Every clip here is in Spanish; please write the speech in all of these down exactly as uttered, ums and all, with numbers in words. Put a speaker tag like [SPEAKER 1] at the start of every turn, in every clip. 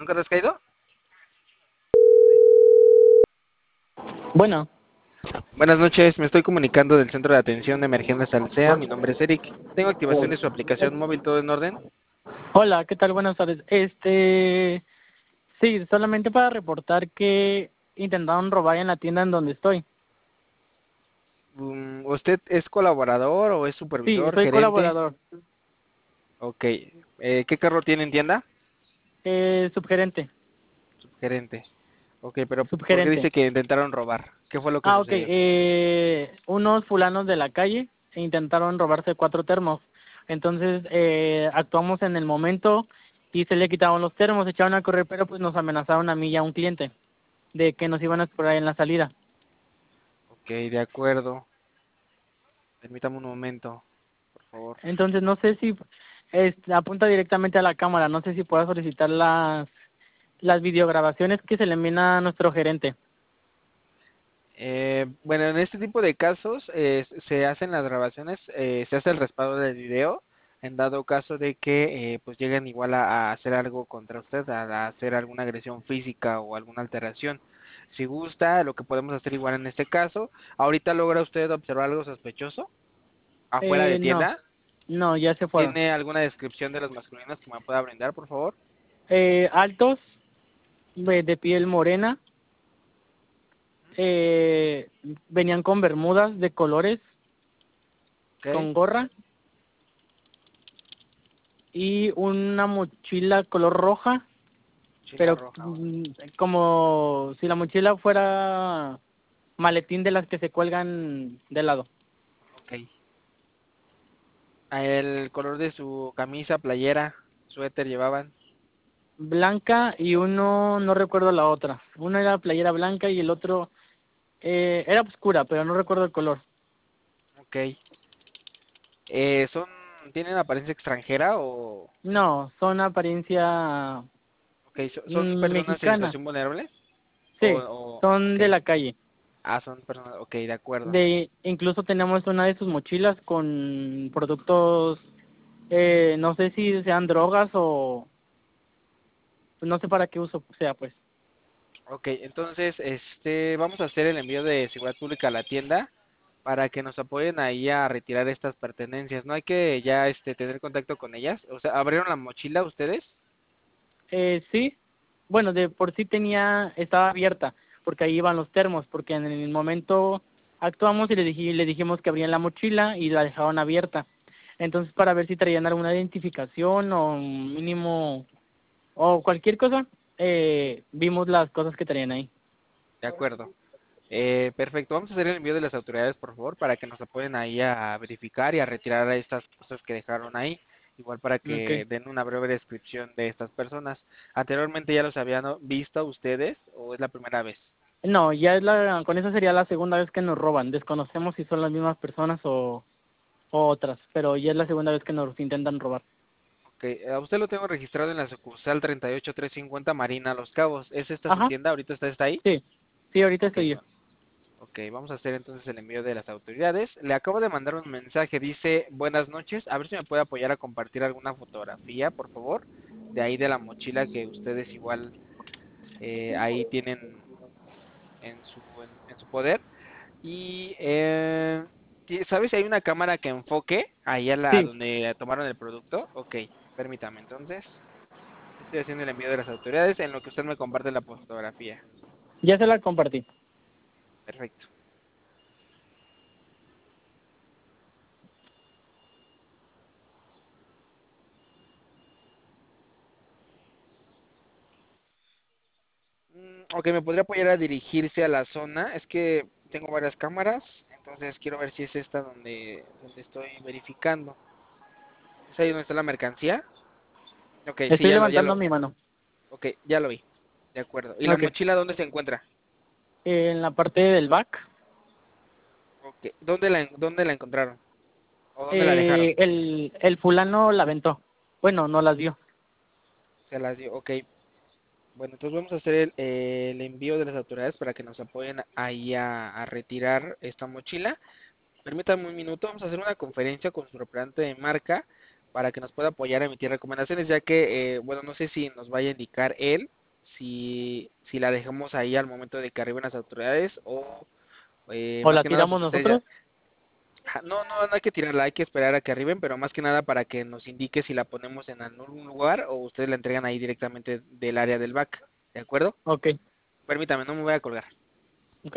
[SPEAKER 1] ¿Nunca te has caído?
[SPEAKER 2] Bueno,
[SPEAKER 1] Buenas noches, me estoy comunicando del Centro de Atención de Emergencias Alsea. Mi nombre es Eric. Tengo activación de su aplicación móvil, ¿todo en orden?
[SPEAKER 2] hola, ¿qué tal? Buenas tardes. Este, sí, solamente para reportar que intentaron robar en la tienda en donde estoy.
[SPEAKER 1] Um, ¿Usted es colaborador o es
[SPEAKER 2] Sí,
[SPEAKER 1] supervisor,
[SPEAKER 2] soy
[SPEAKER 1] gerente?
[SPEAKER 2] colaborador,
[SPEAKER 1] Ok. Eh, ¿qué carro tiene en tienda?
[SPEAKER 2] eh, subgerente,
[SPEAKER 1] Subgerente. Ok, pero ¿por qué
[SPEAKER 2] subgerente.
[SPEAKER 1] dice que intentaron robar? ¿Qué fue lo que
[SPEAKER 2] Ah, ok,
[SPEAKER 1] sucedió?
[SPEAKER 2] eh, unos fulanos de la calle intentaron robarse cuatro termos. Entonces, eh, actuamos en el momento y se le quitaron los termos, se echaron a correr, pero pues nos amenazaron a mí y a un cliente de que nos iban a esperar en la salida.
[SPEAKER 1] Ok, de acuerdo. Permítame un momento, por favor.
[SPEAKER 2] Entonces no sé si es, apunta directamente a la cámara, no sé si pueda solicitar las las videograbaciones que se le envían a nuestro gerente.
[SPEAKER 1] Eh, bueno, en este tipo de casos eh, se hacen las grabaciones, eh, se hace el respaldo del video en dado caso de que eh, pues lleguen igual a, a hacer algo contra usted, a, a hacer alguna agresión física o alguna alteración. Si gusta, lo que podemos hacer igual en este caso, ahorita logra usted observar algo sospechoso afuera de
[SPEAKER 2] Eh, no,
[SPEAKER 1] tienda.
[SPEAKER 2] no, ya se fueron.
[SPEAKER 1] ¿Tiene alguna descripción de los masculinos que me pueda brindar, por favor?
[SPEAKER 2] Eh, altos, de, de piel morena, eh, venían con bermudas de colores,
[SPEAKER 1] Ok,
[SPEAKER 2] con gorra y una mochila color roja,
[SPEAKER 1] chila
[SPEAKER 2] pero
[SPEAKER 1] roja,
[SPEAKER 2] mm, como si la mochila fuera maletín de las que se cuelgan de lado.
[SPEAKER 1] ok. El color de su camisa, playera, suéter llevaban.
[SPEAKER 2] Blanca y uno, no recuerdo la otra. Uno era playera blanca y el otro eh, era oscura, pero no recuerdo el color.
[SPEAKER 1] Ok. Eh, son, ¿tienen apariencia extranjera o,
[SPEAKER 2] No, son apariencia
[SPEAKER 1] ok, so- son
[SPEAKER 2] mm,
[SPEAKER 1] personas en
[SPEAKER 2] mexicana.
[SPEAKER 1] situación vulnerable? O,
[SPEAKER 2] Sí,
[SPEAKER 1] o,
[SPEAKER 2] son
[SPEAKER 1] ok,
[SPEAKER 2] de la calle.
[SPEAKER 1] ah, son personas, ok, de acuerdo.
[SPEAKER 2] De, incluso tenemos una de sus mochilas con productos, eh, no sé si sean drogas o no sé para qué uso sea, pues.
[SPEAKER 1] Ok, entonces, este, vamos a hacer el envío de seguridad pública a la tienda para que nos apoyen ahí a retirar estas pertenencias. No hay que ya, este, tener contacto con ellas. O sea, ¿abrieron la mochila ustedes?
[SPEAKER 2] Eh, sí, bueno, de por sí tenía, estaba abierta, porque ahí iban los termos, porque en el momento actuamos y le, dij- le dijimos que abrían la mochila y la dejaban abierta. Entonces, para ver si traían alguna identificación o un mínimo, o cualquier cosa, eh, vimos las cosas que traían ahí.
[SPEAKER 1] De acuerdo. Eh, perfecto, vamos a hacer el envío de las autoridades, por favor, para que nos apoyen ahí a verificar y a retirar estas cosas que dejaron ahí, igual para que
[SPEAKER 2] Okay.
[SPEAKER 1] den una breve descripción de estas personas. ¿Anteriormente ya los habían visto ustedes o es la primera vez?
[SPEAKER 2] No, ya es la, con esa sería la segunda vez que nos roban. Desconocemos si son las mismas personas o, o otras, pero ya es la segunda vez que nos intentan robar.
[SPEAKER 1] Ok, a usted lo tengo registrado en la sucursal treinta y ocho trescientos cincuenta Marina Los Cabos. ¿Es esta su
[SPEAKER 2] Ajá,
[SPEAKER 1] tienda? ¿Ahorita está, está ahí?
[SPEAKER 2] sí, sí, ahorita
[SPEAKER 1] Ok,
[SPEAKER 2] estoy yo.
[SPEAKER 1] bueno. Ok, vamos a hacer entonces el envío de las autoridades. Le acabo de mandar un mensaje, dice, buenas noches, a ver si me puede apoyar a compartir alguna fotografía, por favor, de ahí de la mochila que ustedes igual eh, ahí tienen en su, en, en su poder. Y, eh, ti- ¿sabes si hay una cámara que enfoque ahí a la a
[SPEAKER 2] Sí,
[SPEAKER 1] donde tomaron el producto? Ok, permítame entonces. Estoy haciendo el envío de las autoridades en lo que usted me comparte la fotografía.
[SPEAKER 2] ya se la compartí.
[SPEAKER 1] Perfecto. Mm, ok, me podría apoyar a dirigirse a la zona. Es que tengo varias cámaras, entonces quiero ver si es esta donde, donde estoy verificando. ¿Es ahí donde está la mercancía? Ok, sí,
[SPEAKER 2] Estoy
[SPEAKER 1] ya lo, ya
[SPEAKER 2] levantando
[SPEAKER 1] lo,
[SPEAKER 2] mi mano.
[SPEAKER 1] ok, ya lo vi. De acuerdo. ¿Y la
[SPEAKER 2] Ok.
[SPEAKER 1] mochila dónde se encuentra?
[SPEAKER 2] En la parte del back,
[SPEAKER 1] Ok, ¿dónde la, en- dónde la encontraron? ¿O dónde la dejaron?
[SPEAKER 2] eh, el, el fulano la aventó. Bueno, no las vio.
[SPEAKER 1] Se las dio, ok. Bueno, entonces vamos a hacer el, eh, el envío de las autoridades para que nos apoyen ahí a, a retirar esta mochila. Permítame un minuto, vamos a hacer una conferencia con su representante de marca para que nos pueda apoyar a emitir recomendaciones, ya que, eh, bueno, no sé si nos vaya a indicar él, si, si la dejamos ahí al momento de que arriben las autoridades o eh,
[SPEAKER 2] ¿O
[SPEAKER 1] más
[SPEAKER 2] la
[SPEAKER 1] que nada,
[SPEAKER 2] tiramos
[SPEAKER 1] pues ustedes ya...
[SPEAKER 2] nosotros?
[SPEAKER 1] Ajá, no, no, no hay que tirarla, hay que esperar a que arriben, pero más que nada para que nos indique si la ponemos en algún lugar o ustedes la entregan ahí directamente del área del back, ¿de acuerdo?
[SPEAKER 2] Ok,
[SPEAKER 1] Permítame, no me voy a colgar.
[SPEAKER 2] ok.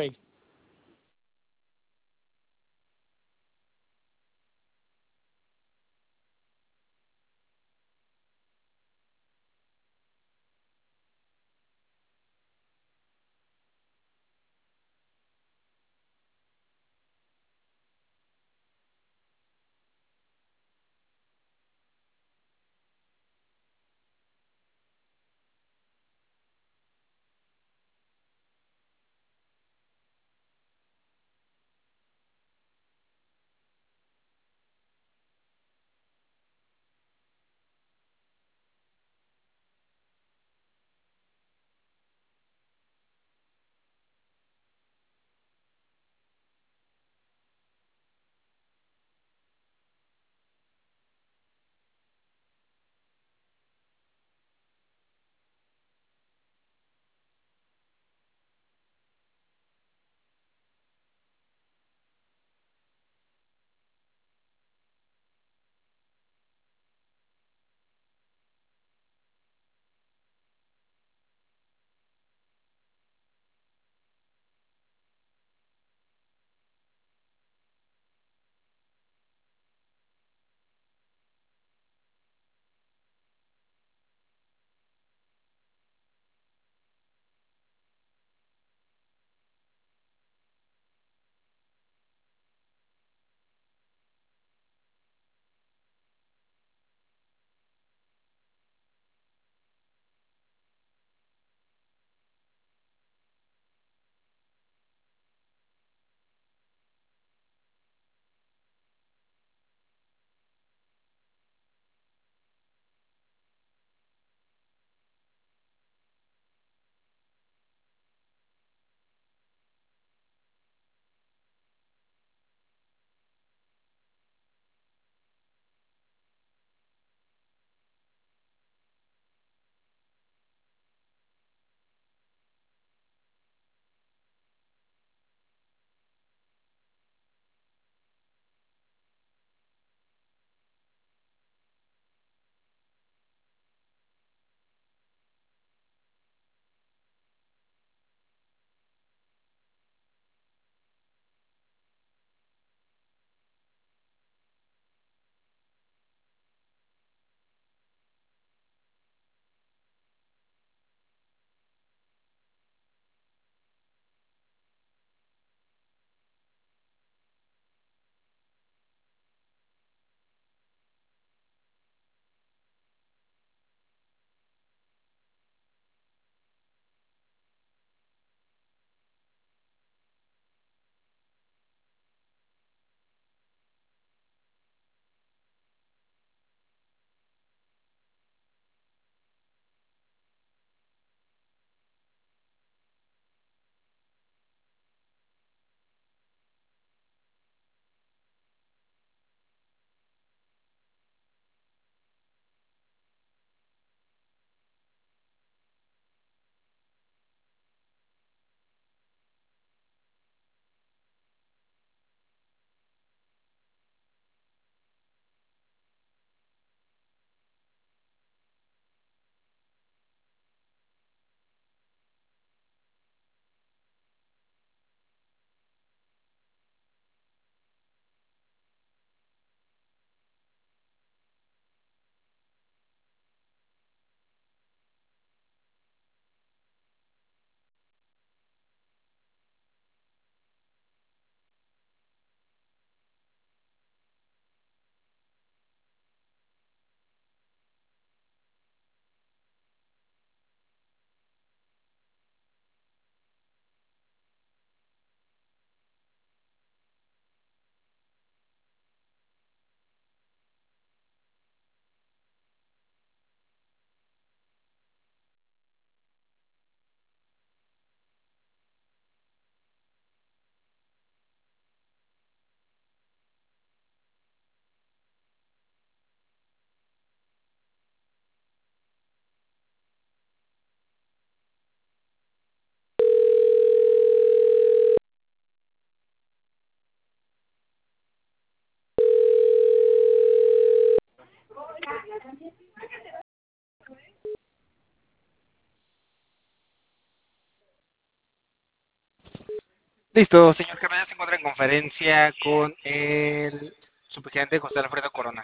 [SPEAKER 1] Listo, señor Carlos, ya se encuentra en conferencia con el subgerente José Alfredo Corona.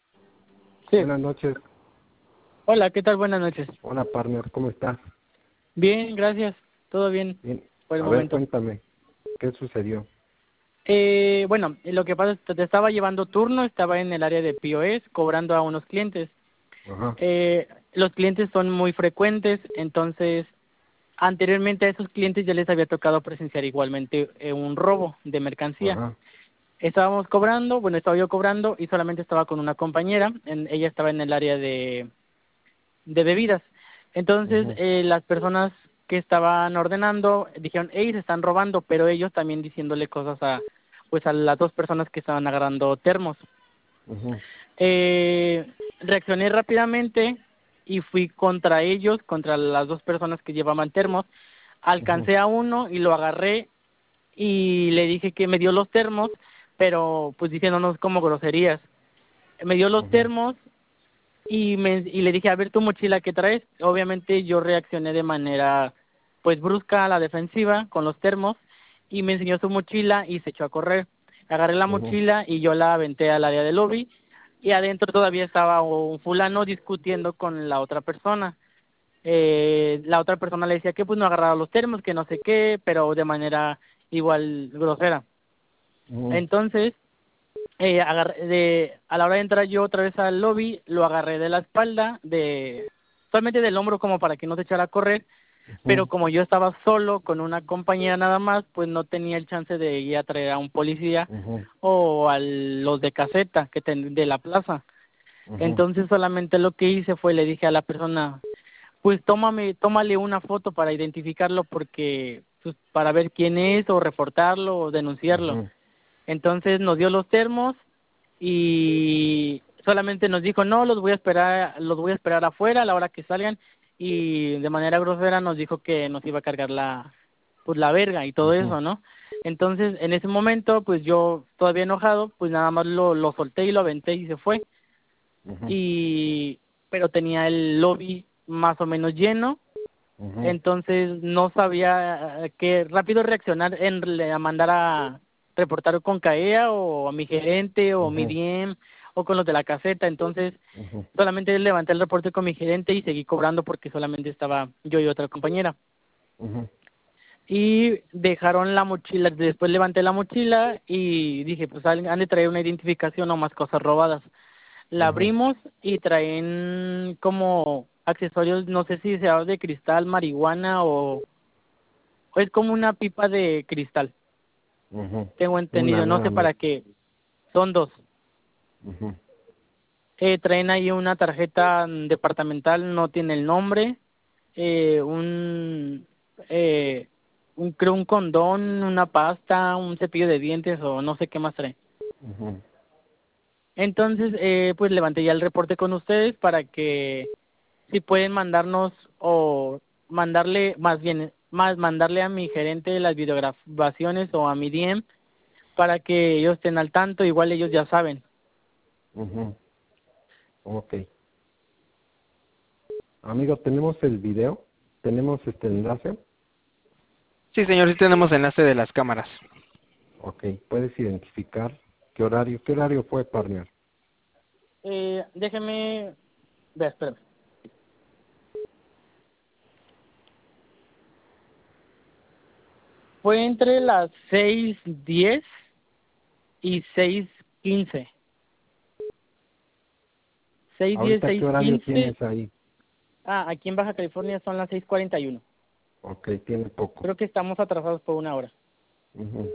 [SPEAKER 2] Sí.
[SPEAKER 3] Buenas noches.
[SPEAKER 2] Hola, ¿qué tal? Buenas noches.
[SPEAKER 3] Hola, partner, ¿cómo estás?
[SPEAKER 2] Bien, gracias. Todo bien
[SPEAKER 3] Bien.
[SPEAKER 2] por el
[SPEAKER 3] A ver,
[SPEAKER 2] momento.
[SPEAKER 3] cuéntame, ¿qué sucedió?
[SPEAKER 2] Eh, bueno, lo que pasa es que te estaba llevando turno, estaba en el área de P O S cobrando a unos clientes.
[SPEAKER 3] Ajá,
[SPEAKER 2] Eh, los clientes son muy frecuentes, entonces anteriormente a esos clientes ya les había tocado presenciar igualmente eh, un robo de mercancía.
[SPEAKER 3] ajá,
[SPEAKER 2] Estábamos cobrando, bueno, estaba yo cobrando y solamente estaba con una compañera, en- ella estaba en el área de, de bebidas. Entonces,
[SPEAKER 3] ajá,
[SPEAKER 2] eh, las personas que estaban ordenando dijeron, hey, se están robando, pero ellos también diciéndole cosas a, pues a las dos personas que estaban agarrando termos.
[SPEAKER 3] ajá,
[SPEAKER 2] Eh, reaccioné rápidamente y fui contra ellos, contra las dos personas que llevaban termos.
[SPEAKER 3] ajá,
[SPEAKER 2] Alcancé a uno y lo agarré y le dije que me dio los termos, pero pues diciéndonos como groserías. Me dio los
[SPEAKER 3] ajá,
[SPEAKER 2] termos y me y le dije, a ver tu mochila, ¿qué traes? Obviamente yo reaccioné de manera pues brusca a la defensiva con los termos y me enseñó su mochila y se echó a correr. Agarré la
[SPEAKER 3] ajá,
[SPEAKER 2] mochila y yo la aventé al área del lobby y adentro todavía estaba un fulano discutiendo con la otra persona. Eh, la otra persona le decía que pues no agarraba los termos, que no sé qué, pero de manera igual grosera.
[SPEAKER 3] ajá,
[SPEAKER 2] Entonces, eh, agarré de, a la hora de entrar yo otra vez al lobby, lo agarré de la espalda, de solamente del hombro como para que no se echara a correr, pero
[SPEAKER 3] ajá,
[SPEAKER 2] como yo estaba solo con una compañera nada más, pues no tenía el chance de ir a traer a un policía
[SPEAKER 3] ajá,
[SPEAKER 2] o a los de caseta que ten, de la plaza.
[SPEAKER 3] ajá,
[SPEAKER 2] Entonces solamente lo que hice fue le dije a la persona, pues tómame, tómale una foto para identificarlo porque pues, para ver quién es o reportarlo o denunciarlo.
[SPEAKER 3] ajá,
[SPEAKER 2] Entonces nos dio los termos y solamente nos dijo, no, los voy a esperar, los voy a esperar afuera a la hora que salgan y de manera grosera nos dijo que nos iba a cargar la, pues la verga y todo
[SPEAKER 3] ajá,
[SPEAKER 2] eso, ¿no? Entonces en ese momento, pues yo todavía enojado, pues nada más lo, lo solté y lo aventé y se fue.
[SPEAKER 3] ajá,
[SPEAKER 2] Y, pero tenía el lobby más o menos lleno,
[SPEAKER 3] ajá,
[SPEAKER 2] entonces no sabía eh, qué rápido reaccionar en le- a mandar a reportar con CAEA o a mi gerente o mi
[SPEAKER 3] ajá,
[SPEAKER 2] D M o con los de la caseta. Entonces
[SPEAKER 3] ajá,
[SPEAKER 2] solamente levanté el reporte con mi gerente y seguí cobrando porque solamente estaba yo y otra compañera.
[SPEAKER 3] ajá,
[SPEAKER 2] Y dejaron la mochila, después levanté la mochila y dije, pues han han de traer una identificación o más cosas robadas. La
[SPEAKER 3] ajá,
[SPEAKER 2] abrimos y traen como accesorios, no sé si sea de cristal, marihuana o o es como una pipa de cristal,
[SPEAKER 3] ajá.
[SPEAKER 2] tengo
[SPEAKER 3] Una
[SPEAKER 2] entendido, no
[SPEAKER 3] nada
[SPEAKER 2] sé
[SPEAKER 3] más.
[SPEAKER 2] para qué, son dos.
[SPEAKER 3] Ajá,
[SPEAKER 2] Eh, traen ahí una tarjeta mm, departamental, no tiene el nombre, eh, un, eh, un, creo un condón, una pasta, un cepillo de dientes o no sé qué más trae.
[SPEAKER 3] ajá,
[SPEAKER 2] Entonces, eh, pues levanté ya el reporte con ustedes para que si pueden mandarnos o mandarle, más bien, más mandarle a mi gerente las videograbaciones o a mi D M para que ellos estén al tanto, igual ellos ya saben.
[SPEAKER 3] ajá. Ok. Amigo, ¿tenemos el video? ¿Tenemos este enlace?
[SPEAKER 1] Sí, señor, sí tenemos enlace de las cámaras.
[SPEAKER 3] Ok, ¿puedes identificar qué horario? ¿Qué horario fue, partner?
[SPEAKER 2] Eh, déjeme ver, espérame. Fue entre las seis diez y seis quince. seis diez,
[SPEAKER 3] ¿Ahorita qué
[SPEAKER 2] seis
[SPEAKER 3] horario
[SPEAKER 2] quince.
[SPEAKER 3] tienes ahí?
[SPEAKER 2] Ah, aquí en Baja California son las seis cuarenta y uno.
[SPEAKER 3] Ok, tiene poco.
[SPEAKER 2] Creo que estamos atrasados por una hora.
[SPEAKER 3] Ujú.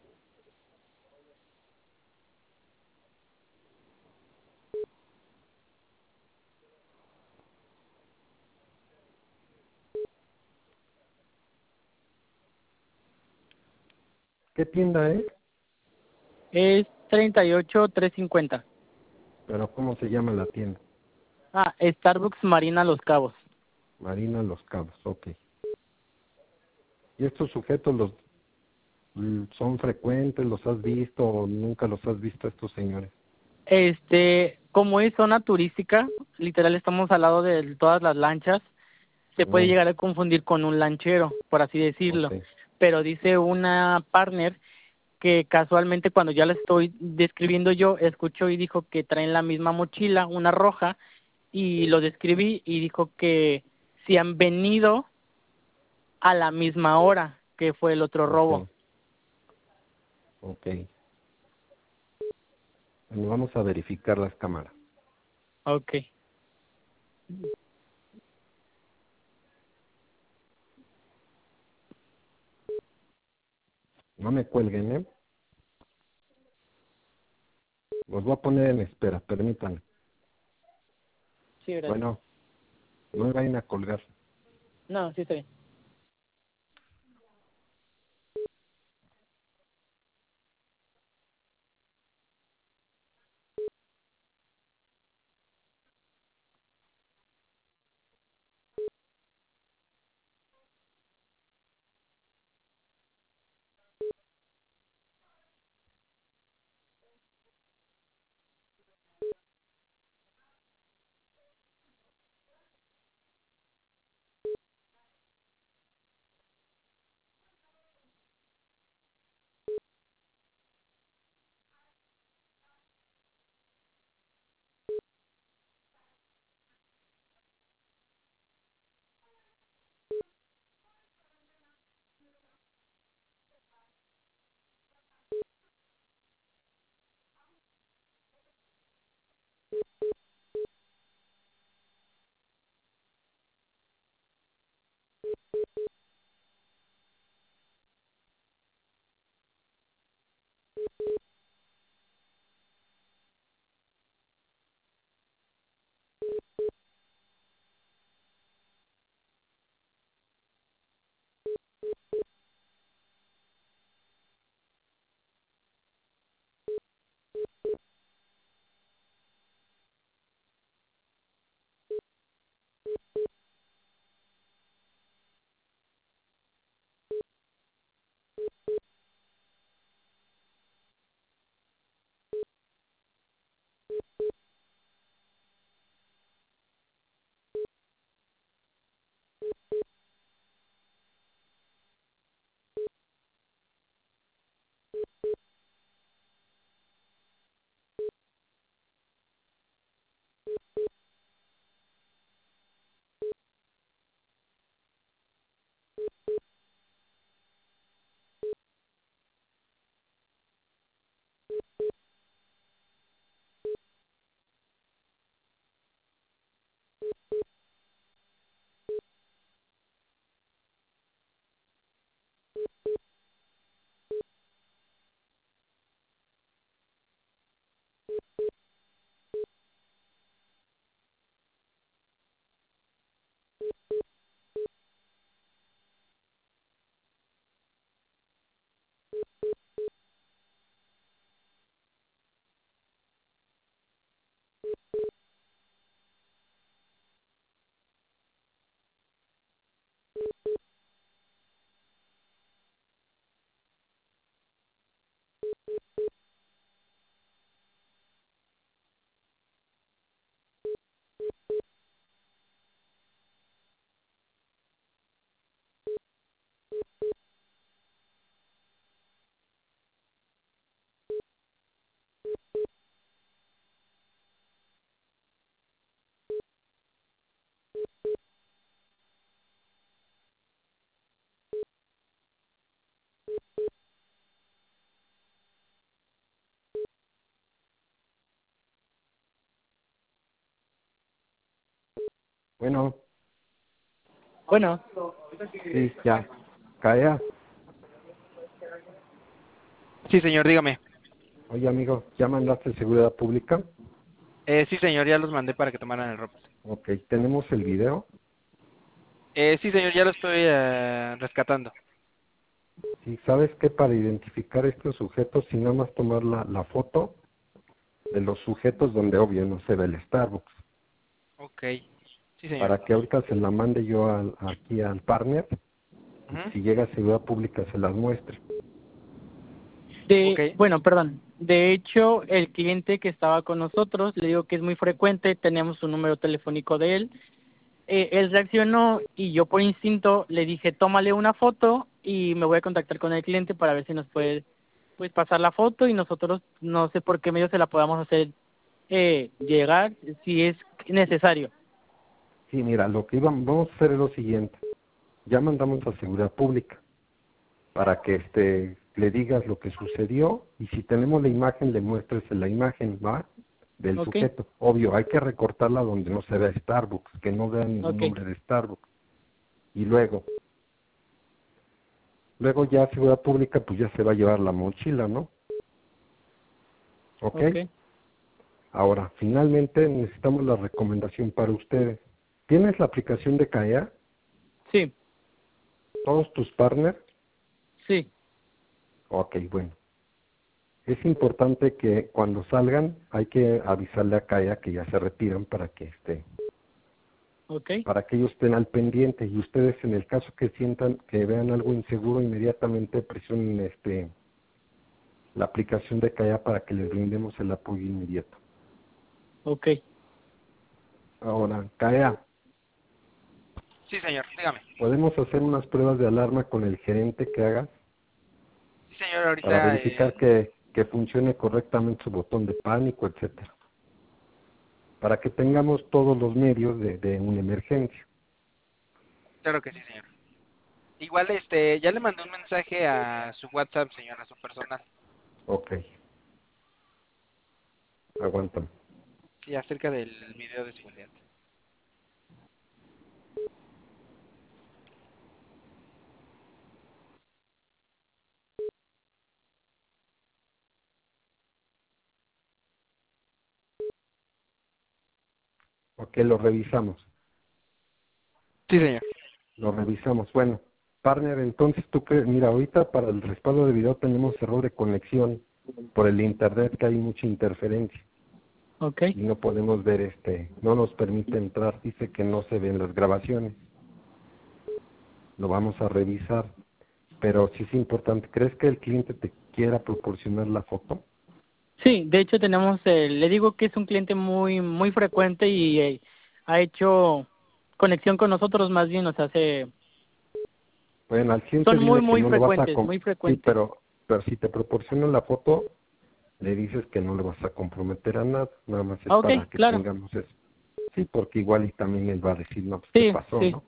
[SPEAKER 3] ¿Qué tienda es?
[SPEAKER 2] Es treinta y ocho trescientos cincuenta.
[SPEAKER 3] Pero ¿cómo se llama la tienda?
[SPEAKER 2] Ah, Starbucks Marina Los Cabos.
[SPEAKER 3] Marina Los Cabos, ok. ¿Y estos sujetos los mm, son frecuentes? ¿Los has visto o nunca los has visto a estos señores?
[SPEAKER 2] Este, como es zona turística, literal estamos al lado de todas las lanchas, se puede
[SPEAKER 3] Mm,
[SPEAKER 2] llegar a confundir con un lanchero, por así
[SPEAKER 3] ok,
[SPEAKER 2] decirlo. pero dice una partner que casualmente cuando ya la estoy describiendo yo, escuchó y dijo que traen la misma mochila, una roja, y lo describí y dijo que si han venido a la misma hora que fue el otro robo.
[SPEAKER 3] Ok. Ok. Bueno, vamos a verificar las cámaras.
[SPEAKER 2] Ok.
[SPEAKER 3] No me cuelguen, ¿eh? Los voy a poner en espera, permítanme.
[SPEAKER 2] Sí, gracias.
[SPEAKER 3] Bueno, no me vayan a colgar.
[SPEAKER 2] No, sí está bien.
[SPEAKER 3] Bueno,
[SPEAKER 2] Bueno,
[SPEAKER 3] sí, ya. Caea.
[SPEAKER 1] Sí, señor, dígame.
[SPEAKER 3] Oye, amigo, ¿ya mandaste seguridad pública?
[SPEAKER 1] Eh, sí, señor, ya los mandé para que tomaran el reporte.
[SPEAKER 3] Ok, ¿tenemos el video?
[SPEAKER 1] Eh, sí, señor, ya lo estoy eh, rescatando.
[SPEAKER 3] Sí, ¿sabes qué? Para identificar estos sujetos, si nada más tomar la, la foto de los sujetos donde obvio no se ve el Starbucks,
[SPEAKER 1] Ok. Sí, señor.
[SPEAKER 3] para que ahorita se la mande yo al, aquí al partner, y
[SPEAKER 1] Ujú.
[SPEAKER 3] si llega a seguridad pública se las muestre.
[SPEAKER 2] de,
[SPEAKER 1] Ok.
[SPEAKER 2] bueno, perdón. De hecho, el cliente que estaba con nosotros, le digo que es muy frecuente, tenemos un número telefónico de él. Eh, él reaccionó y yo por instinto le dije, tómale una foto y me voy a contactar con el cliente para ver si nos puede pues pasar la foto y nosotros no sé por qué medio se la podamos hacer eh, llegar si es necesario.
[SPEAKER 3] Sí, mira, lo que íbamos, vamos a hacer es lo siguiente. Ya mandamos a Seguridad Pública para que este le digas lo que sucedió y si tenemos la imagen le muestres la imagen, ¿va? Del
[SPEAKER 2] Ok,
[SPEAKER 3] sujeto. Obvio, hay que recortarla donde no se vea Starbucks, que no vean ningún
[SPEAKER 2] ok,
[SPEAKER 3] nombre de Starbucks. Y luego, luego ya Seguridad Pública pues ya se va a llevar la mochila, ¿no? ¿Ok?
[SPEAKER 2] ok.
[SPEAKER 3] Ahora, finalmente necesitamos la recomendación para ustedes. ¿Tienes la aplicación de CAEA?
[SPEAKER 2] Sí,
[SPEAKER 3] ¿Todos tus partners?
[SPEAKER 2] sí,
[SPEAKER 3] Ok, bueno. Es importante que cuando salgan hay que avisarle a CAEA que ya se retiran para que esté,
[SPEAKER 2] ok,
[SPEAKER 3] para que ellos estén al pendiente y ustedes en el caso que sientan que vean algo inseguro inmediatamente presionen este la aplicación de CAEA para que les brindemos el apoyo inmediato.
[SPEAKER 2] ok.
[SPEAKER 3] Ahora, CAEA,
[SPEAKER 1] Sí, señor, dígame.
[SPEAKER 3] podemos hacer unas pruebas de alarma con el gerente que haga
[SPEAKER 1] Sí, señor,
[SPEAKER 3] para
[SPEAKER 1] ahorita,
[SPEAKER 3] verificar
[SPEAKER 1] eh,
[SPEAKER 3] que, que funcione correctamente su botón de pánico, etcétera, para que tengamos todos los medios de, de una emergencia.
[SPEAKER 1] claro que sí, señor. Igual, este, ya le mandé un mensaje a su WhatsApp, señor, a su personal.
[SPEAKER 3] Ok, aguántame.
[SPEAKER 1] Sí, acerca del video de seguridad.
[SPEAKER 3] Ok, lo revisamos.
[SPEAKER 1] Sí, señor.
[SPEAKER 3] Lo revisamos. Bueno, partner, entonces tú crees, mira, ahorita para el respaldo de video tenemos error de conexión por el internet, que hay mucha interferencia
[SPEAKER 2] Ok,
[SPEAKER 3] y no podemos ver este, no nos permite entrar, dice que no se ven las grabaciones. Lo vamos a revisar, pero sí es importante. ¿Crees que el cliente te quiera proporcionar la foto?
[SPEAKER 2] sí, de hecho tenemos, eh, le digo que es un cliente muy muy frecuente y eh, ha hecho conexión con nosotros más bien, o sea, se,
[SPEAKER 3] Bueno, al cliente
[SPEAKER 2] son muy
[SPEAKER 3] dile que
[SPEAKER 2] muy
[SPEAKER 3] no lo vas a
[SPEAKER 2] frecuentes,
[SPEAKER 3] com-
[SPEAKER 2] muy
[SPEAKER 3] sí,
[SPEAKER 2] frecuentes.
[SPEAKER 3] pero pero si te proporcionan la foto, le dices que no le vas a comprometer a nada, nada más es
[SPEAKER 2] Ah, ok,
[SPEAKER 3] para que
[SPEAKER 2] claro,
[SPEAKER 3] tengamos eso. Sí, porque igual y también él va a decir, no, pues qué
[SPEAKER 2] sí,
[SPEAKER 3] pasó,
[SPEAKER 2] sí,
[SPEAKER 3] ¿no?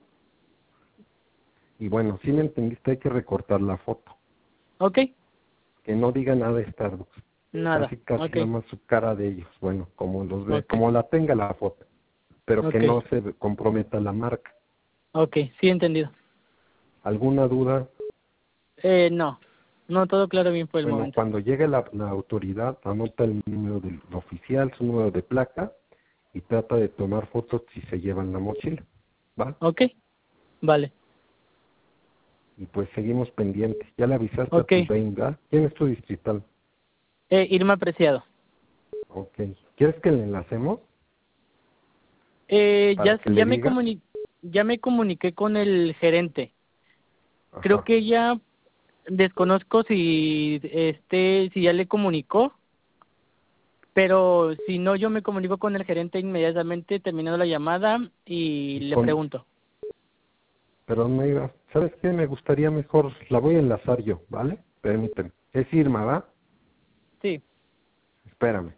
[SPEAKER 3] Y bueno, si me entendiste, hay que recortar la foto,
[SPEAKER 2] ok,
[SPEAKER 3] que no diga nada de Starbucks,
[SPEAKER 2] nada,
[SPEAKER 3] casi casi
[SPEAKER 2] ok,
[SPEAKER 3] nada más su cara de ellos, bueno, como los ve,
[SPEAKER 2] ok,
[SPEAKER 3] como la tenga la foto, pero que
[SPEAKER 2] ok,
[SPEAKER 3] no se comprometa la marca.
[SPEAKER 2] ok, sí, entendido.
[SPEAKER 3] ¿Alguna duda?
[SPEAKER 2] Eh, no, no, todo claro bien por el
[SPEAKER 3] Bueno,
[SPEAKER 2] momento.
[SPEAKER 3] cuando llegue la, la autoridad, anota el número del oficial, su número de placa, y trata de tomar fotos si se llevan la mochila, ¿va?
[SPEAKER 2] Ok, vale,
[SPEAKER 3] Y pues seguimos pendientes. Ya le avisaste a
[SPEAKER 2] ok,
[SPEAKER 3] tu D E N, ¿verdad? ¿Quién es tu distrital?
[SPEAKER 2] eh, Irma Apreciado.
[SPEAKER 3] Ok. ¿Quieres que le enlacemos
[SPEAKER 2] Eh,
[SPEAKER 3] para
[SPEAKER 2] ya,
[SPEAKER 3] que le
[SPEAKER 2] ya me
[SPEAKER 3] diga?
[SPEAKER 2] comuni ya me comuniqué con el gerente. Creo
[SPEAKER 3] Ajá.
[SPEAKER 2] que ella desconozco si este si ya le comunicó, pero si no yo me comunico con el gerente inmediatamente terminando la llamada y
[SPEAKER 3] Y
[SPEAKER 2] le
[SPEAKER 3] con,
[SPEAKER 2] pregunto.
[SPEAKER 3] pero me iba, ¿sabes qué? Me gustaría mejor, la voy a enlazar yo, ¿vale? Permíteme. Es Irma, ¿va?
[SPEAKER 2] Sí.
[SPEAKER 3] Espérame.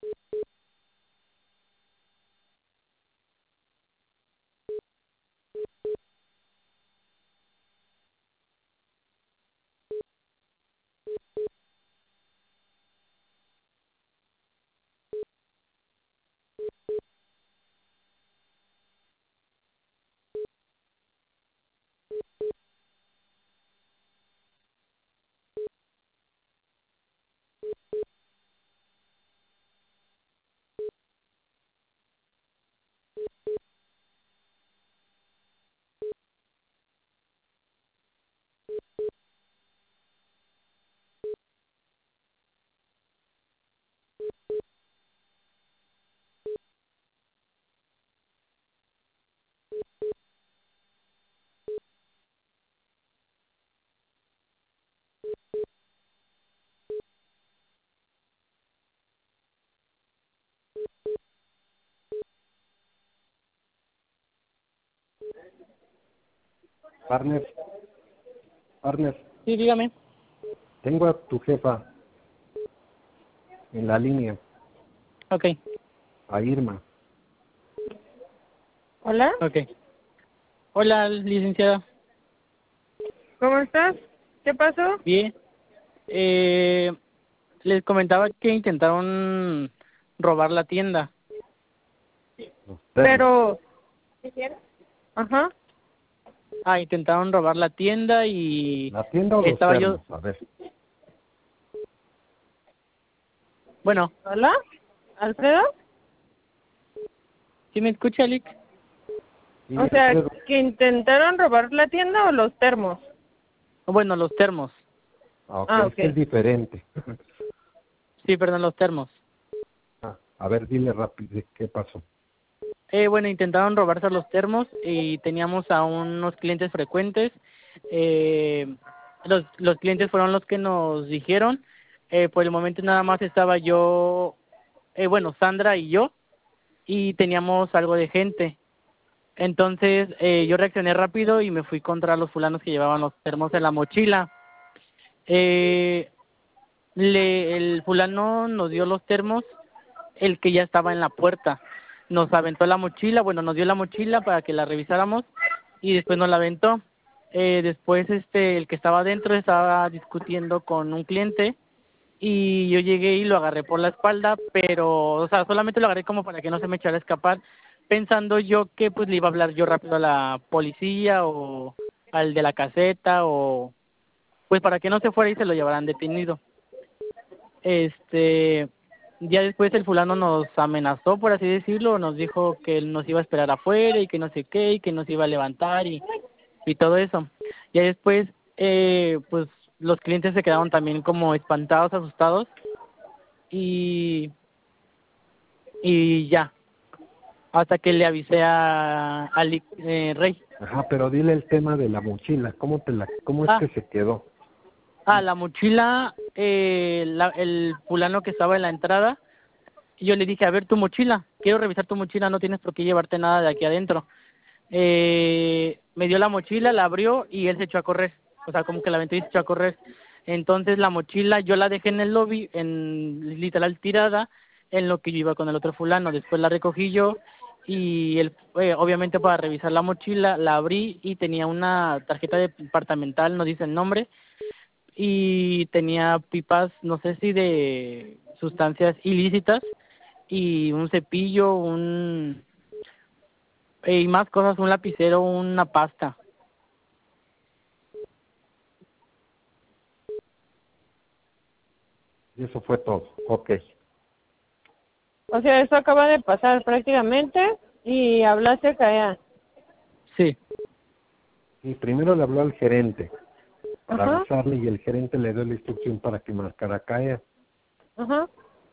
[SPEAKER 3] Partner, partner,
[SPEAKER 2] Sí, dígame.
[SPEAKER 3] tengo a tu jefa en la línea,
[SPEAKER 2] Ok,
[SPEAKER 3] a Irma.
[SPEAKER 4] Hola,
[SPEAKER 2] ok. Hola, licenciada.
[SPEAKER 4] ¿cómo estás? ¿Qué pasó?
[SPEAKER 2] Bien. Eh, les comentaba que intentaron robar la tienda.
[SPEAKER 3] Los termos.
[SPEAKER 4] Pero, ajá,
[SPEAKER 2] Ah, intentaron robar la tienda y
[SPEAKER 3] ¿La tienda o los
[SPEAKER 2] estaba
[SPEAKER 3] termos?
[SPEAKER 2] yo...
[SPEAKER 3] A ver.
[SPEAKER 2] Bueno,
[SPEAKER 4] hola, Alfredo.
[SPEAKER 2] ¿sí me escucha, Lick?
[SPEAKER 3] Sí,
[SPEAKER 4] O sea,
[SPEAKER 3] Alfredo.
[SPEAKER 4] ¿que intentaron robar la tienda o los termos?
[SPEAKER 2] Bueno, los termos.
[SPEAKER 3] Ah, ok,
[SPEAKER 4] Ah,
[SPEAKER 3] es que es
[SPEAKER 4] ok.
[SPEAKER 3] diferente.
[SPEAKER 2] Sí, perdón, los termos.
[SPEAKER 3] Ah, a ver, dile rápido, ¿qué pasó?
[SPEAKER 2] Eh, bueno, intentaron robarse los termos y teníamos a unos clientes frecuentes. Eh, los, los clientes fueron los que nos dijeron. Eh, por el momento nada más estaba yo, eh, bueno, Sandra y yo, y teníamos algo de gente. Entonces eh, yo reaccioné rápido y me fui contra los fulanos que llevaban los termos en la mochila. Eh, le, el fulano nos dio los termos, el que ya estaba en la puerta. Nos aventó la mochila, bueno, nos dio la mochila para que la revisáramos y después nos la aventó. Eh, después este, el que estaba adentro estaba discutiendo con un cliente y yo llegué y lo agarré por la espalda, pero, o sea, solamente lo agarré como para que no se me echara a escapar, pensando yo que pues le iba a hablar yo rápido a la policía o al de la caseta o pues para que no se fuera y se lo llevaran detenido. Este, ya después el fulano nos amenazó, por así decirlo, nos dijo que él nos iba a esperar afuera y que no sé qué, y que nos iba a levantar y, y todo eso. Ya después, eh, pues los clientes se quedaron también como espantados, asustados y, y ya, hasta que le avisé a, a Lic- eh, Rey.
[SPEAKER 3] Ajá, pero dile el tema de la mochila, ¿cómo te la, cómo es
[SPEAKER 2] Ah,
[SPEAKER 3] que se quedó?
[SPEAKER 2] ah, la mochila, eh, la, el fulano que estaba en la entrada, y yo le dije, a ver tu mochila, quiero revisar tu mochila, no tienes por qué llevarte nada de aquí adentro. Eh, me dio la mochila, la abrió y él se echó a correr, o sea, como que la aventó y se echó a correr. Entonces la mochila yo la dejé en el lobby, en literal tirada, en lo que yo iba con el otro fulano. Después la recogí yo y él, eh, obviamente para revisar la mochila, la abrí y tenía una tarjeta departamental, no dice el nombre, y tenía pipas, no sé si de sustancias ilícitas, y un cepillo, un y más cosas, un lapicero, una pasta.
[SPEAKER 3] Y eso fue todo, ok.
[SPEAKER 4] O sea, eso acaba de pasar prácticamente y hablaste callada.
[SPEAKER 2] Sí,
[SPEAKER 3] Y primero le habló al gerente para
[SPEAKER 4] Ajá,
[SPEAKER 3] avisarle y el gerente le dio la instrucción para que marcara caer.
[SPEAKER 4] ajá,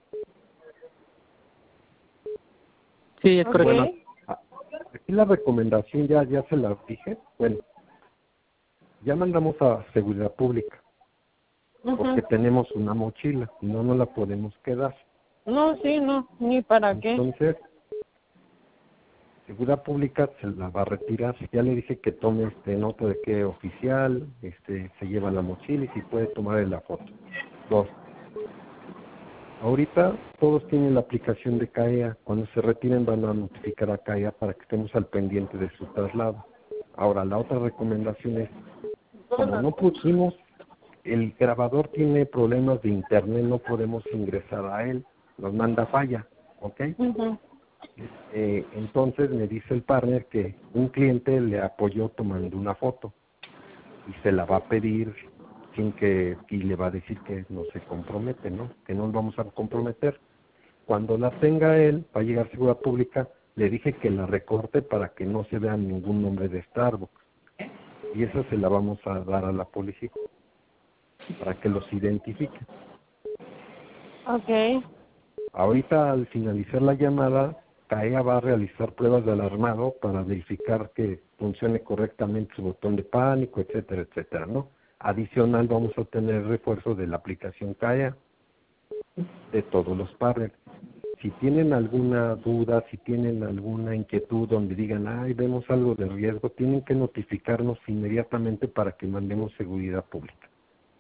[SPEAKER 2] sí, es
[SPEAKER 4] ok.
[SPEAKER 2] correcto.
[SPEAKER 3] Bueno, a- aquí la recomendación ya, ya se la dije. Bueno, ya mandamos a seguridad pública porque
[SPEAKER 4] Ajá.
[SPEAKER 3] tenemos una mochila y no nos la podemos quedar.
[SPEAKER 4] No, sí, no, ni para qué.
[SPEAKER 3] Entonces, seguridad pública se la va a retirar. Ya le dije que tome este nota de que oficial este se lleva la mochila y si puede tomar la foto. Dos. Ahorita todos tienen la aplicación de C A E A. Cuando se retiren van a notificar a C A E A para que estemos al pendiente de su traslado. Ahora, la otra recomendación es, como no pusimos, el grabador tiene problemas de internet, no podemos ingresar a él, nos manda falla, ¿ok?
[SPEAKER 4] Ujú.
[SPEAKER 3] Eh, entonces me dice el partner que un cliente le apoyó tomando una foto y se la va a pedir sin que, y le va a decir que no se compromete, ¿no? Que no nos vamos a comprometer. Cuando la tenga él, va a llegar Seguridad Pública, le dije que la recorte para que no se vea ningún nombre de Starbucks. Y esa se la vamos a dar a la policía para que los identifique.
[SPEAKER 4] Ok.
[SPEAKER 3] Ahorita, al finalizar la llamada, C A E A va a realizar pruebas de alarmado para verificar que funcione correctamente su botón de pánico, etcétera, etcétera, ¿no? Adicional, vamos a tener refuerzo de la aplicación C A E A de todos los partners. Si tienen alguna duda, si tienen alguna inquietud donde digan, ay, vemos algo de riesgo, tienen que notificarnos inmediatamente para que mandemos Seguridad Pública.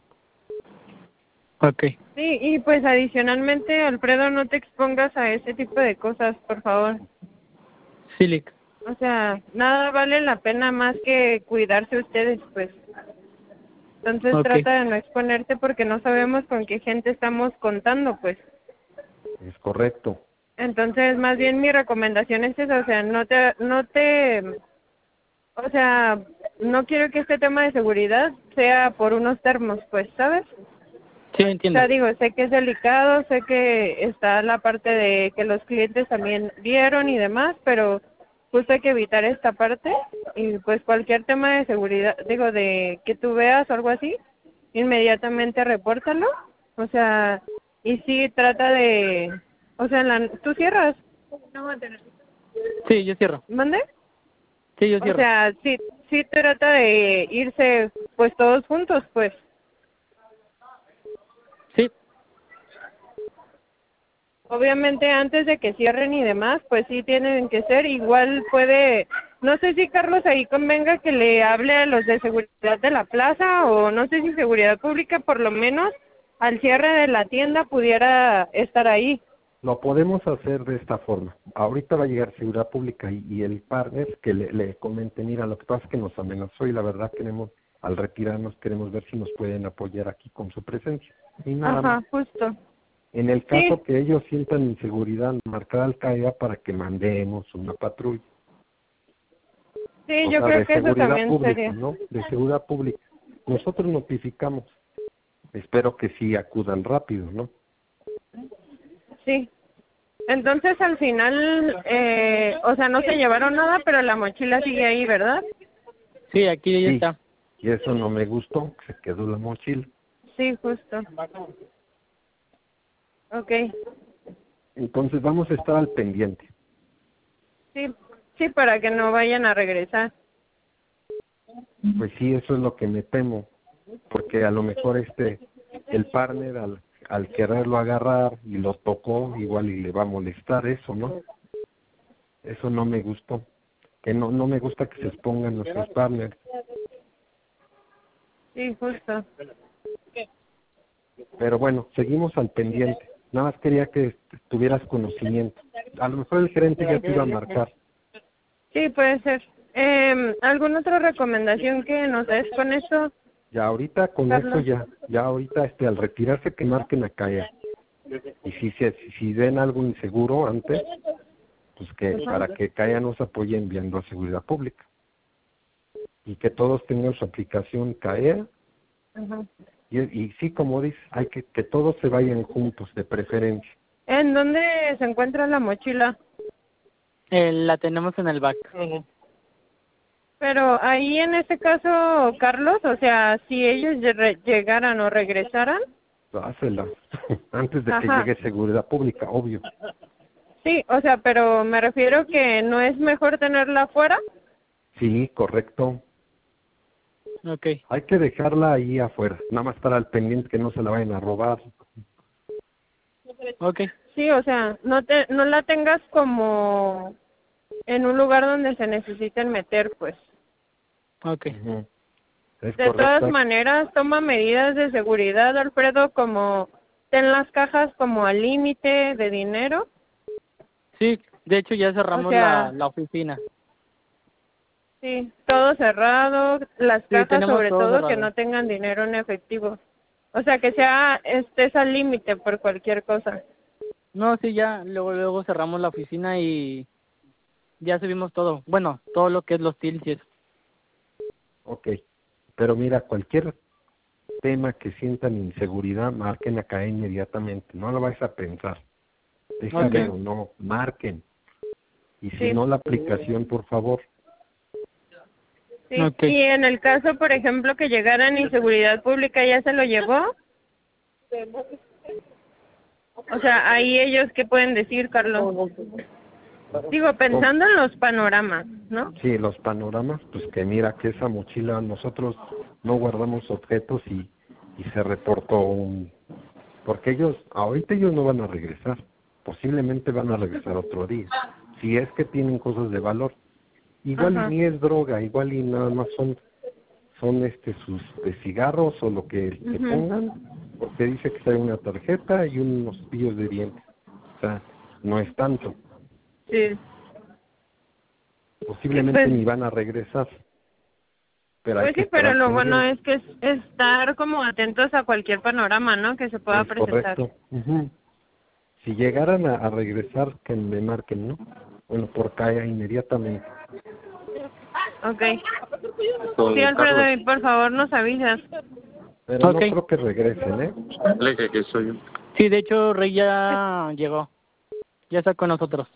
[SPEAKER 2] Ok.
[SPEAKER 4] Sí, y pues adicionalmente, Alfredo, no te expongas a ese tipo de cosas, por favor.
[SPEAKER 2] Sí, Lick.
[SPEAKER 4] O sea, nada vale la pena más que cuidarse ustedes, pues. Entonces
[SPEAKER 2] Ok.
[SPEAKER 4] trata de no exponerte porque no sabemos con qué gente estamos contando, pues.
[SPEAKER 3] Es correcto.
[SPEAKER 4] Entonces, más bien mi recomendación es esa, o sea, no te, no te, o sea, no quiero que este tema de seguridad sea por unos termos, pues, ¿sabes?
[SPEAKER 2] Sí,
[SPEAKER 4] O
[SPEAKER 2] entiendo.
[SPEAKER 4] sea, digo, sé que es delicado, sé que está la parte de que los clientes también vieron y demás, pero justo hay que evitar esta parte y pues cualquier tema de seguridad, digo, de que tú veas o algo así, inmediatamente repórtalo, o sea, y sí trata de, o sea, la, tú cierras,
[SPEAKER 2] Sí, yo cierro.
[SPEAKER 4] ¿mande?
[SPEAKER 2] Sí, yo
[SPEAKER 4] O
[SPEAKER 2] cierro.
[SPEAKER 4] sea, sí, sí trata de irse pues todos juntos, pues.
[SPEAKER 2] Sí.
[SPEAKER 4] Obviamente antes de que cierren y demás, pues sí tienen que ser. Igual puede, no sé si Carlos ahí convenga que le hable a los de seguridad de la plaza o no sé si seguridad pública por lo menos al cierre de la tienda pudiera estar ahí.
[SPEAKER 3] Lo podemos hacer de esta forma. Ahorita va a llegar Seguridad Pública y, y el partner que le, le comente, mira, lo que pasa es que nos amenazó y la verdad queremos, al retirarnos, queremos ver si nos pueden apoyar aquí con su presencia. Y nada
[SPEAKER 4] Ajá,
[SPEAKER 3] más.
[SPEAKER 4] justo.
[SPEAKER 3] En el caso
[SPEAKER 4] Sí,
[SPEAKER 3] que ellos sientan inseguridad, marcar al C A E A para que mandemos una patrulla.
[SPEAKER 4] sí,
[SPEAKER 3] O
[SPEAKER 4] yo
[SPEAKER 3] sea,
[SPEAKER 4] creo
[SPEAKER 3] de
[SPEAKER 4] que eso
[SPEAKER 3] seguridad
[SPEAKER 4] también
[SPEAKER 3] pública,
[SPEAKER 4] sería.
[SPEAKER 3] ¿no? De seguridad pública. Nosotros notificamos. Espero que sí acudan rápido, ¿no?
[SPEAKER 4] Sí. Entonces al final, eh, o sea, no se llevaron nada, pero la mochila sigue ahí, ¿verdad?
[SPEAKER 2] Sí, aquí ya
[SPEAKER 3] Sí.
[SPEAKER 2] está.
[SPEAKER 3] Y eso no me gustó, se quedó la mochila.
[SPEAKER 4] Sí, justo. Ok.
[SPEAKER 3] Entonces vamos a estar al pendiente.
[SPEAKER 4] Sí, sí, para que no vayan a regresar.
[SPEAKER 3] Pues sí, eso es lo que me temo, porque a lo mejor este, el partner al, al quererlo agarrar y lo tocó, igual y le va a molestar eso, ¿no? Eso no me gustó, que no, no me gusta que se expongan nuestros partners.
[SPEAKER 4] Sí, justo.
[SPEAKER 3] Pero bueno, seguimos al pendiente. Nada más quería que tuvieras conocimiento. A lo mejor el gerente ya te iba a marcar.
[SPEAKER 4] Sí, puede ser. Eh, ¿Alguna otra recomendación que nos des con eso,
[SPEAKER 3] Ya ahorita con
[SPEAKER 4] Carlos?
[SPEAKER 3] eso ya, ya ahorita este al retirarse que marquen a C A E A. Y si se si, si ven algo inseguro antes, pues que
[SPEAKER 4] Ajá.
[SPEAKER 3] para que C A E A nos apoye enviando a Seguridad Pública. Y que todos tengan su aplicación C A E A.
[SPEAKER 4] Ajá.
[SPEAKER 3] Y, y sí, como dices, hay que que todos se vayan juntos, de preferencia.
[SPEAKER 4] ¿En dónde se encuentra la mochila?
[SPEAKER 2] Eh, la tenemos en el back.
[SPEAKER 4] Pero ahí en este caso, Carlos, o sea, si ellos lle- llegaran o regresaran,
[SPEAKER 3] Hácela antes de que
[SPEAKER 4] Ajá.
[SPEAKER 3] llegue Seguridad Pública, obvio.
[SPEAKER 4] sí, o sea, pero me refiero que no es mejor tenerla afuera.
[SPEAKER 3] Sí, correcto.
[SPEAKER 2] Ok.
[SPEAKER 3] Hay que dejarla ahí afuera, nada más estar al pendiente que no se la vayan a robar.
[SPEAKER 2] Ok.
[SPEAKER 4] Sí, o sea, no te, no la tengas como en un lugar donde se necesiten meter, pues.
[SPEAKER 2] Ok.
[SPEAKER 3] Ujú. Es
[SPEAKER 4] De todas
[SPEAKER 3] correcto.
[SPEAKER 4] maneras, toma medidas de seguridad, Alfredo, como estén las cajas como al límite de dinero.
[SPEAKER 2] Sí, de hecho ya
[SPEAKER 4] O
[SPEAKER 2] cerramos
[SPEAKER 4] sea,
[SPEAKER 2] la, la oficina.
[SPEAKER 4] sí, todo cerrado, las
[SPEAKER 2] Sí,
[SPEAKER 4] cajas
[SPEAKER 2] tenemos
[SPEAKER 4] sobre
[SPEAKER 2] todo
[SPEAKER 4] todo que
[SPEAKER 2] cerrado.
[SPEAKER 4] no tengan dinero en efectivo. O sea, que sea, estés al límite por cualquier cosa.
[SPEAKER 2] No, sí, ya luego luego cerramos la oficina y ya subimos todo. Bueno, todo lo que es los tills y eso.
[SPEAKER 3] Ok, pero mira, cualquier tema que sientan inseguridad, marquen acá inmediatamente, no lo vais a pensar, deja ver
[SPEAKER 2] Ok.
[SPEAKER 3] o no, marquen, y si
[SPEAKER 4] Sí,
[SPEAKER 3] no la aplicación, por favor.
[SPEAKER 4] sí.
[SPEAKER 2] Ok.
[SPEAKER 4] Y en el caso, por ejemplo, que llegaran y seguridad pública ya se lo llevó, o sea, ahí ellos qué pueden decir, Carlos. Digo,
[SPEAKER 3] O-
[SPEAKER 4] pensando en los panoramas, ¿no?
[SPEAKER 3] sí, los panoramas, pues que mira que esa mochila nosotros no guardamos objetos y, y se reportó un... Porque ellos, ahorita ellos no van a regresar, posiblemente van a regresar otro día, si es que tienen cosas de valor. Igual y
[SPEAKER 4] Ajá.
[SPEAKER 3] ni es droga, igual y nada más son son este sus de cigarros o lo que le
[SPEAKER 4] Ujú.
[SPEAKER 3] pongan, porque dice que trae una tarjeta y unos cepillos de dientes. O sea, no es tanto.
[SPEAKER 4] Sí. Sí,
[SPEAKER 3] Posiblemente
[SPEAKER 4] pues,
[SPEAKER 3] ni van a regresar, pero hay
[SPEAKER 4] pues
[SPEAKER 3] que
[SPEAKER 4] sí, pero
[SPEAKER 3] esperar
[SPEAKER 4] lo
[SPEAKER 3] con
[SPEAKER 4] bueno
[SPEAKER 3] ellos.
[SPEAKER 4] es que es estar como atentos a cualquier panorama, ¿no? Que se pueda
[SPEAKER 3] Es
[SPEAKER 4] presentar.
[SPEAKER 3] correcto. Ujú. Si llegaran a, a regresar, que me marquen, ¿no? Bueno, por calle inmediatamente.
[SPEAKER 4] Ok. Sí,
[SPEAKER 5] Con Carlos.
[SPEAKER 4] Alfredo, y por favor nos avisas.
[SPEAKER 3] Pero
[SPEAKER 2] Ok.
[SPEAKER 3] no creo que regresen, ¿eh?
[SPEAKER 5] Le dije que soy yo.
[SPEAKER 2] Sí, de hecho Rey ya llegó. Ya está con nosotros.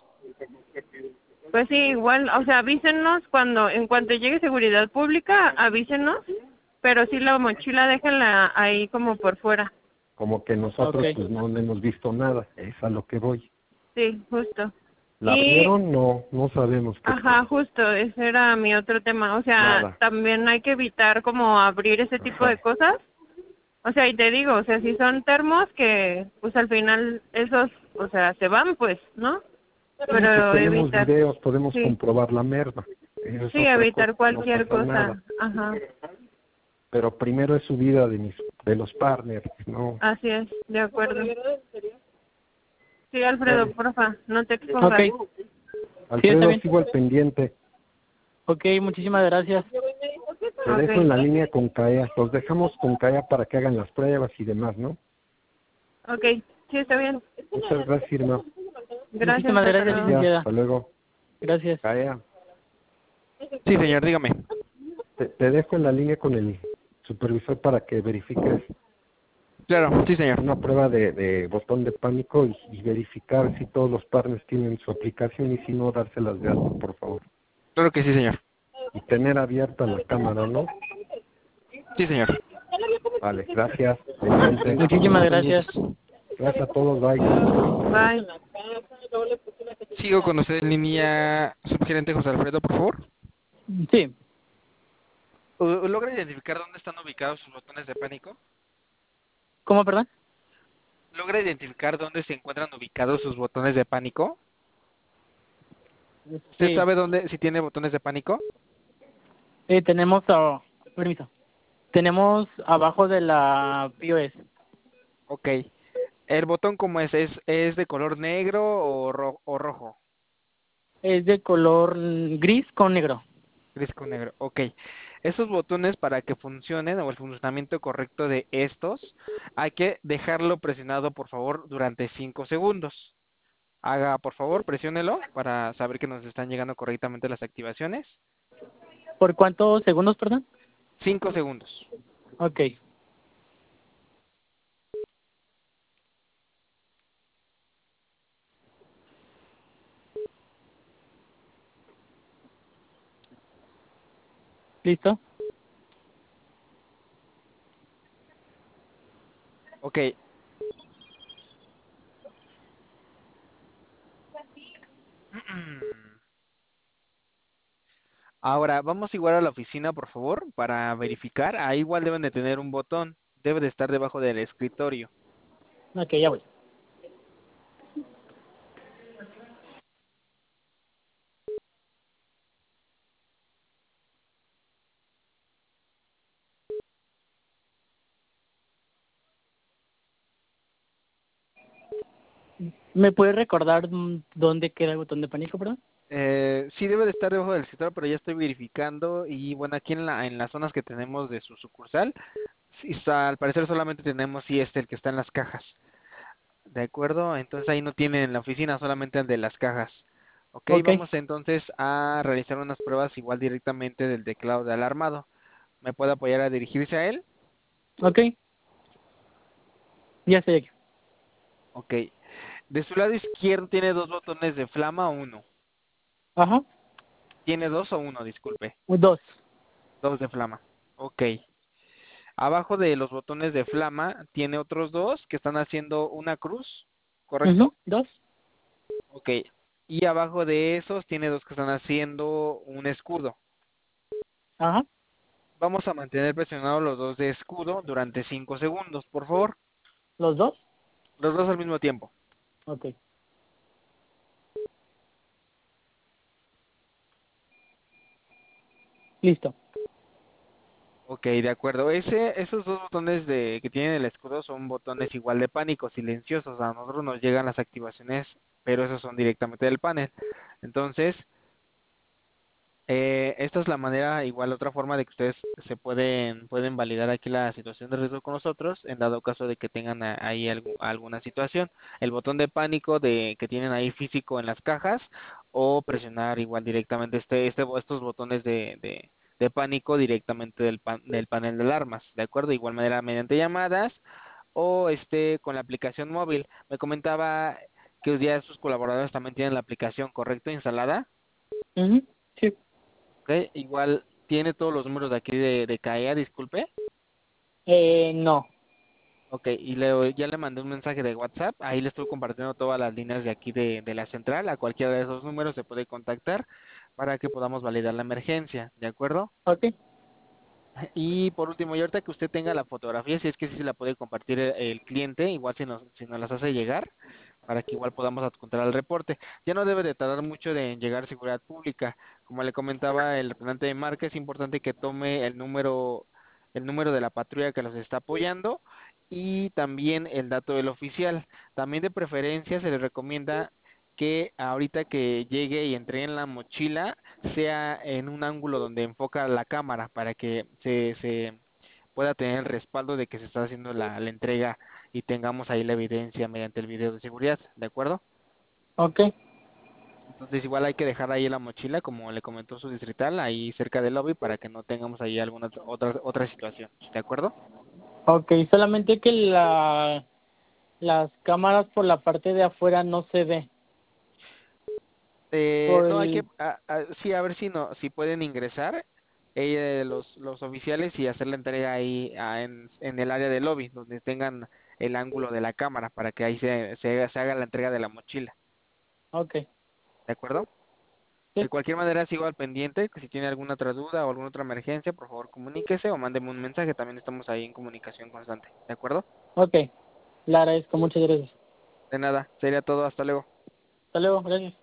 [SPEAKER 4] Pues sí, igual, o sea, avísenos cuando, en cuanto llegue seguridad pública, avísenos, pero sí la mochila déjenla ahí como por fuera.
[SPEAKER 3] Como que nosotros
[SPEAKER 2] Ok.
[SPEAKER 3] pues no hemos visto nada, es a lo que voy.
[SPEAKER 4] Sí, justo.
[SPEAKER 3] ¿La
[SPEAKER 4] Y,
[SPEAKER 3] abrieron? No, no sabemos qué
[SPEAKER 4] ajá,
[SPEAKER 3] pasó.
[SPEAKER 4] justo, ese era mi otro tema. O sea,
[SPEAKER 3] Nada.
[SPEAKER 4] también hay que evitar como abrir ese tipo de
[SPEAKER 3] Ajá.
[SPEAKER 4] cosas. O sea, y te digo, o sea, si son termos que, pues al final esos, o sea, se van, pues, ¿no?
[SPEAKER 3] Sí, pues
[SPEAKER 4] Pero
[SPEAKER 3] tenemos
[SPEAKER 4] evitar,
[SPEAKER 3] videos, podemos
[SPEAKER 4] sí,
[SPEAKER 3] comprobar la merma. Eso es
[SPEAKER 4] sí,
[SPEAKER 3] otra cosa,
[SPEAKER 4] evitar
[SPEAKER 3] no
[SPEAKER 4] cualquier
[SPEAKER 3] pasa nada.
[SPEAKER 4] cosa. Ajá,
[SPEAKER 3] Pero primero es subida de mis, de los partners, ¿no?
[SPEAKER 4] así es, de acuerdo. Sí, Alfredo,
[SPEAKER 3] Bueno,
[SPEAKER 4] porfa, no te
[SPEAKER 2] Ok.
[SPEAKER 4] expongas.
[SPEAKER 2] Sí, está
[SPEAKER 3] Alfredo,
[SPEAKER 2] bien.
[SPEAKER 3] sigo al pendiente.
[SPEAKER 2] Ok, muchísimas gracias.
[SPEAKER 3] Te dejo en
[SPEAKER 4] Ok,
[SPEAKER 3] la línea con CAEA. Los dejamos con CAEA para que hagan las pruebas y demás, ¿no?
[SPEAKER 4] ok, sí, está bien.
[SPEAKER 3] Muchas gracias, Irma.
[SPEAKER 4] Gracias,
[SPEAKER 2] Muchísimas
[SPEAKER 4] hasta
[SPEAKER 2] gracias,
[SPEAKER 4] luego.
[SPEAKER 3] Gracias,
[SPEAKER 2] licenciada.
[SPEAKER 3] hasta luego.
[SPEAKER 2] Gracias.
[SPEAKER 3] CAEA,
[SPEAKER 1] Sí, señor, dígame.
[SPEAKER 3] te, te dejo en la línea con el supervisor para que verifiques
[SPEAKER 1] Claro, sí, señor.
[SPEAKER 3] una prueba de, de botón de pánico y, y verificar si todos los partners tienen su aplicación y si no, dárselas de alta, por favor.
[SPEAKER 1] Claro que sí, señor.
[SPEAKER 3] Y tener abierta la cámara, ¿no?
[SPEAKER 1] Sí, señor.
[SPEAKER 3] Vale, gracias, pendiente.
[SPEAKER 2] Muchísimas gracias.
[SPEAKER 3] Gracias a todos, bye.
[SPEAKER 4] Bye.
[SPEAKER 1] Sigo con usted en línea, subgerente José Alfredo, por favor.
[SPEAKER 2] Sí.
[SPEAKER 1] ¿U- ¿Logra identificar dónde están ubicados sus botones de pánico?
[SPEAKER 2] ¿Cómo, perdón?
[SPEAKER 1] ¿Logra identificar dónde se encuentran ubicados sus botones de pánico? ¿Usted
[SPEAKER 2] Sí.
[SPEAKER 1] sabe dónde, si tiene botones de pánico?
[SPEAKER 2] Eh, tenemos, ah, permiso. Tenemos abajo de la P O S.
[SPEAKER 1] Ok. ¿El botón cómo es? ¿Es, es de color negro o, ro- o rojo?
[SPEAKER 2] Es de color mm, gris con negro.
[SPEAKER 1] Gris con negro. Ok. Esos botones para que funcionen o el funcionamiento correcto de estos, hay que dejarlo presionado, por favor, durante cinco segundos. Haga, por favor, presiónelo para saber que nos están llegando correctamente las activaciones.
[SPEAKER 2] ¿Por cuántos segundos, perdón?
[SPEAKER 1] Cinco segundos.
[SPEAKER 2] Ok. ¿Listo?
[SPEAKER 1] Ok. Ahora, vamos igual a la oficina, por favor, para verificar. Ahí igual deben de tener un botón. Debe de estar debajo del escritorio.
[SPEAKER 2] Ok, ya voy. ¿Me puedes recordar mm, dónde queda el botón de pánico, perdón?
[SPEAKER 1] Eh, sí debe de estar debajo del escritorio, pero ya estoy verificando y bueno, aquí en la en las zonas que tenemos de su sucursal, sí está, al parecer solamente tenemos sí este el que está en las cajas. ¿De acuerdo? Entonces ahí no tienen en la oficina, solamente el de las cajas. Ok,
[SPEAKER 2] Ok,
[SPEAKER 1] vamos entonces a realizar unas pruebas igual directamente del teclado de alarmado. ¿Me puede apoyar a dirigirse a él?
[SPEAKER 2] ok, ya estoy aquí.
[SPEAKER 1] Ok. De su lado izquierdo tiene dos botones de flama o uno.
[SPEAKER 2] Ajá,
[SPEAKER 1] Tiene dos o uno, disculpe.
[SPEAKER 2] dos.
[SPEAKER 1] Dos de flama. Ok. Abajo de los botones de flama tiene otros dos que están haciendo una cruz,
[SPEAKER 2] Ujú,
[SPEAKER 1] ¿correcto?
[SPEAKER 2] dos.
[SPEAKER 1] Ok. Y abajo de esos tiene dos que están haciendo un escudo.
[SPEAKER 2] Ajá,
[SPEAKER 1] Vamos a mantener presionados los dos de escudo durante cinco segundos, por favor.
[SPEAKER 2] los dos.
[SPEAKER 1] Los dos al mismo tiempo.
[SPEAKER 2] Ok, listo.
[SPEAKER 1] Ok, de acuerdo. Ese, esos dos botones de que tienen el escudo son botones igual de pánico, silenciosos. A nosotros nos llegan las activaciones, pero esos son directamente del panel. Entonces, Eh, esta es la manera, igual otra forma de que ustedes se pueden pueden validar aquí la situación de riesgo con nosotros en dado caso de que tengan a- ahí algu- alguna situación. El botón de pánico de que tienen ahí físico en las cajas o presionar igual directamente este este bo- estos botones de, de, de pánico directamente del pan- del panel de alarmas, ¿de acuerdo? De igual manera mediante llamadas o este con la aplicación móvil. Me comentaba que ya sus colaboradores también tienen la aplicación, ¿correcto? Instalada.
[SPEAKER 2] Ujú, sí.
[SPEAKER 1] Ok, igual tiene todos los números de aquí de, de C A E A, disculpe.
[SPEAKER 2] Eh, no.
[SPEAKER 1] Ok, y le, ya le mandé un mensaje de WhatsApp, ahí le estoy compartiendo todas las líneas de aquí de, de la central, a cualquiera de esos números se puede contactar para que podamos validar la emergencia, ¿de acuerdo?
[SPEAKER 2] Ok,
[SPEAKER 1] Y por último, y ahorita que usted tenga la fotografía, si es que sí se la puede compartir el, el cliente, igual si nos, si nos las hace llegar, para que igual podamos adjuntar al reporte. Ya no debe de tardar mucho de en llegar seguridad pública. Como le comentaba el representante de marca, es importante que tome el número, el número de la patrulla que los está apoyando y también el dato del oficial. También de preferencia se le recomienda que ahorita que llegue y entre en la mochila sea en un ángulo donde enfoca la cámara para que se, se pueda tener el respaldo de que se está haciendo la, la entrega y tengamos ahí la evidencia mediante el video de seguridad, ¿de acuerdo?
[SPEAKER 2] ok,
[SPEAKER 1] Entonces igual hay que dejar ahí la mochila, como le comentó su distrital, ahí cerca del lobby para que no tengamos ahí alguna otra otra, otra situación, ¿de acuerdo?
[SPEAKER 2] ok. Solamente que la, las cámaras por la parte de afuera no se ve.
[SPEAKER 1] Eh,
[SPEAKER 2] Por
[SPEAKER 1] no, hay que,
[SPEAKER 2] el...
[SPEAKER 1] a, a- sí, a ver si no, si pueden ingresar eh, los, los oficiales y hacer la entrega ahí ah, en, en el área del lobby, donde tengan el ángulo de la cámara para que ahí se, se, haga- se haga la entrega de la mochila,
[SPEAKER 2] Ok,
[SPEAKER 1] ¿de acuerdo? De
[SPEAKER 2] sí.
[SPEAKER 1] cualquier manera, sigo al pendiente, que si tiene alguna otra duda o alguna otra emergencia, por favor comuníquese o mándeme un mensaje, también estamos ahí en comunicación constante, ¿de acuerdo?
[SPEAKER 2] Ok, le agradezco. Muchas gracias.
[SPEAKER 1] De nada, sería todo, hasta luego.
[SPEAKER 2] Hasta luego, gracias.